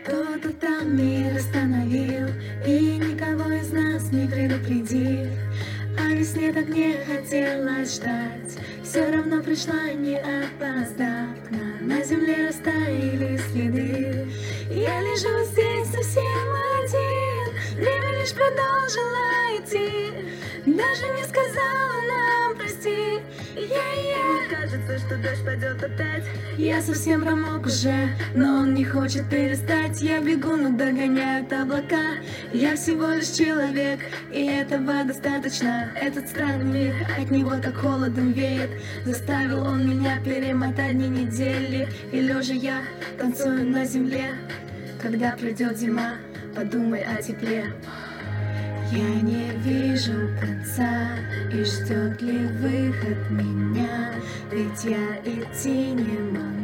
Кто-то там мир остановил, и никого из нас не предупредив. А весне так не хотелось ждать, все равно пришла, не опоздав. На земле растаяли следы. Я лежу здесь совсем один, время лишь продолжило идти, даже не сказала нам прости. Кажется, что дождь пойдет опять. Я совсем промок уже, но он не хочет перестать. Я бегу, но догоняют облака. Я всего лишь человек, и этого достаточно. Этот странный мир, от него так холодом веет. Заставил он меня перемотать дни недели. И лежа я танцую на земле. Когда придет зима, подумай о тепле. Я не вижу конца, и ждет ли выход меня? Ведь я идти не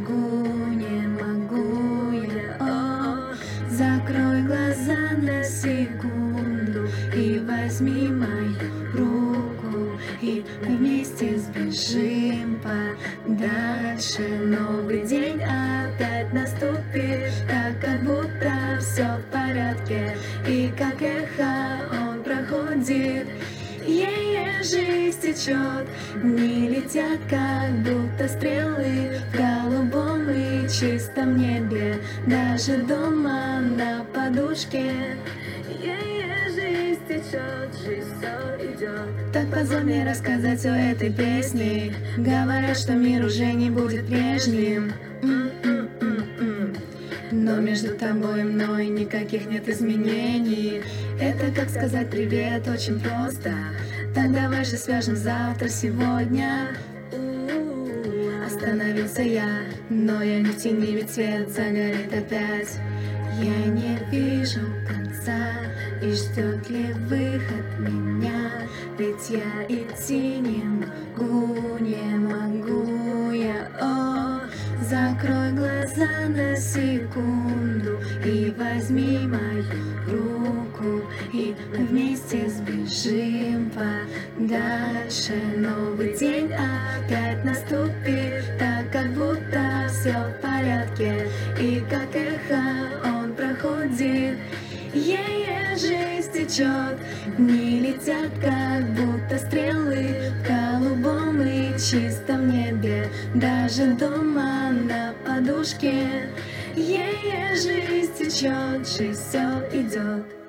могу я. О, закрой глаза на секунду и возьми мою руку, и мы вместе сбежим подальше. Новый день опять наступит, так как будто все в порядке, и как эхо он проходит. Жизнь течет, дни летят, как будто стрелы в голубом и чистом небе, даже дома на подушке. Жизнь течет, жизнь все идет. Так позволь мне рассказать все этой песней. Говорят, что мир уже не будет прежним. Но между тобой и мной никаких нет изменений. Это как сказать привет, очень просто. Так давай же свяжем завтра, сегодня. Остановился я, но я не в тени, ведь свет загорит опять. Я не вижу конца, и ждет ли выход меня? Ведь я идти не могу я. О, закрой глаза на секунду и возьми мою руку, и мы вместе сбежим подальше. Новый день опять наступит, так как будто все в порядке, и как эхо он проходит. Жизнь течет, дни летят, как будто стрелы в голубом и чистом небе, даже дома на подушке. Жизнь течет, жизнь все идет.